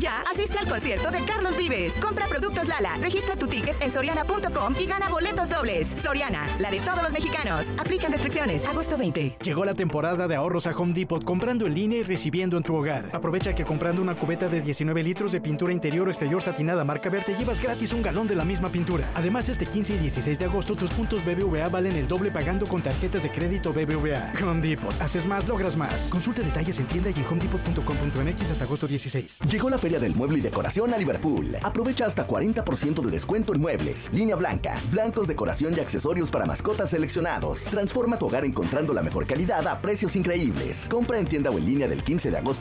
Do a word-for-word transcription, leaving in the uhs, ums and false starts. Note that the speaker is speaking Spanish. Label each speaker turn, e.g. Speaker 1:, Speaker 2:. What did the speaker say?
Speaker 1: ya, asiste al concierto de Carlos Vives. Compra productos Lala, registra tu ticket en soriana punto com y gana boletos dobles. Soriana, la de todos los mexicanos. Aplican restricciones. Agosto veinte.
Speaker 2: Llegó la temporada de ahorros a Home Depot, comprando en línea y recibiendo en tu hogar. Aprovecha que comprando una cubeta de diecinueve litros de pintura interior o exterior satinada marca Verde, llevas gratis un galón de la misma pintura. Además, este quince y dieciséis de agosto, tus puntos B B V A valen el doble pagando con tarjetas de crédito B B V A. Home Depot. Haces más, logras más. Consulta detalles en tienda y en home depot punto com punto m x hasta agosto dieciséis.
Speaker 3: Llegó la Feria del Mueble y Decoración a Liverpool. Aprovecha hasta cuarenta por ciento de descuento en muebles, línea blanca, blancos, decoración y accesorios para mascotas seleccionados. Transforma tu hogar encontrando la mejor calidad a precios increíbles. Compra en tienda o en línea del quince de agosto